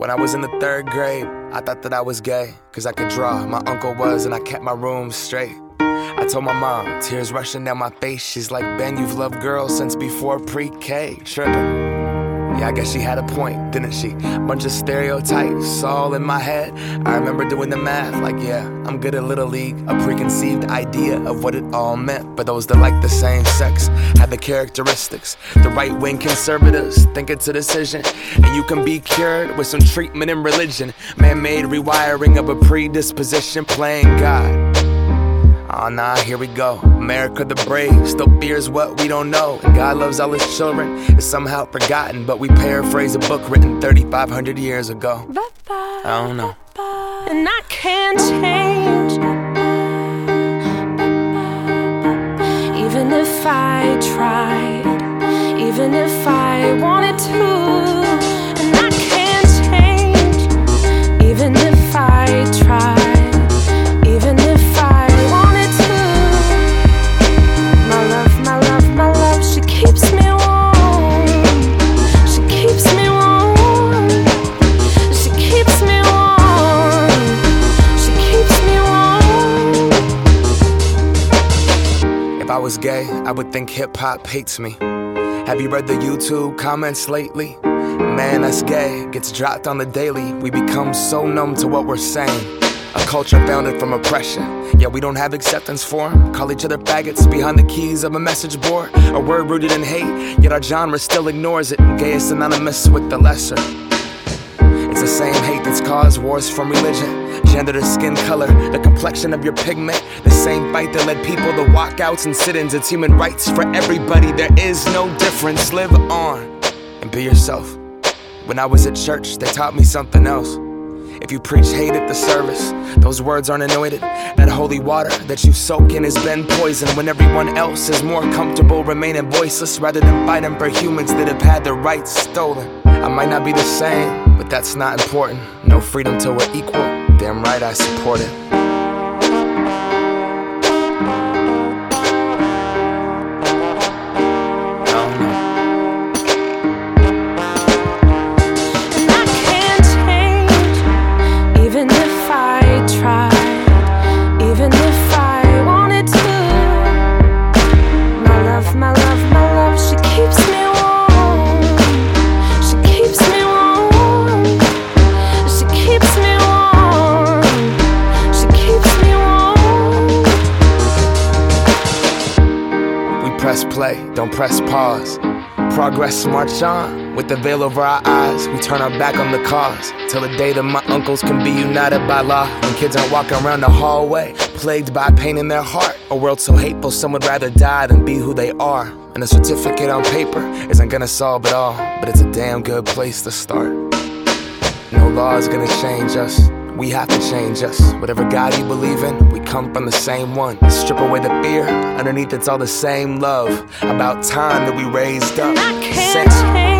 When I was in the 3rd grade, I thought that I was gay, cause I could draw, my uncle was, and I kept my room straight. I told my mom, tears rushing down my face, she's like, Ben, you've loved girls since before pre-K, tripping. Yeah, I guess she had a point, didn't she? Bunch of stereotypes all in my head. I remember doing the math, like, yeah, I'm good at Little League. A preconceived idea of what it all meant. But those that like the same sex have the characteristics. The right-wing conservatives think it's a decision, and you can be cured with some treatment and religion. Man-made rewiring of a predisposition, playing God. Oh nah, here we go. America the brave still fears what we don't know. And God loves all his children, it's somehow forgotten, but we paraphrase a book written 3,500 years ago. I don't know. And I can't change, even if I tried, even if I wanted to. And I can't change, even if I tried, even if I wanted to. My love, she keeps me warm. She keeps me warm. She keeps me warm. She keeps me warm. If I was gay, I would think hip-hop hates me. Have you read the YouTube comments lately? Man, that's gay, gets dropped on the daily. We become so numb to what we're saying. A culture founded from oppression. Yeah, we don't have acceptance for 'em. Call each other faggots behind the keys of a message board. A word rooted in hate, yet our genre still ignores it. Gay is synonymous with the lesser. It's the same hate that's caused wars from religion, gender to skin color, the complexion of your pigment. The same fight that led people to walkouts and sit-ins. It's human rights for everybody. There is no difference. Live on and be yourself. When I was at church, they taught me something else. If you preach hate at the service, those words aren't anointed. That holy water that you soak in has been poisoned. When everyone else is more comfortable remaining voiceless rather than fighting for humans that have had their rights stolen. I might not be the same, but that's not important. No freedom till we're equal. Damn right I support it. Even if I tried, even if I wanted to. My love, she keeps me warm. She keeps me warm. She keeps me warm. She keeps me warm. We press play, don't press pause. Progress march on, with the veil over our eyes. We turn our back on the cause, till the day that my uncles can be united by law. When kids aren't walking around the hallway, plagued by pain in their heart. A world so hateful, some would rather die than be who they are. And a certificate on paper isn't gonna solve it all, but it's a damn good place to start. No law is gonna change us, we have to change us. Whatever God you believe in, we come from the same one. Strip away the fear, underneath it's all the same love. About time that we raised up. I can't change.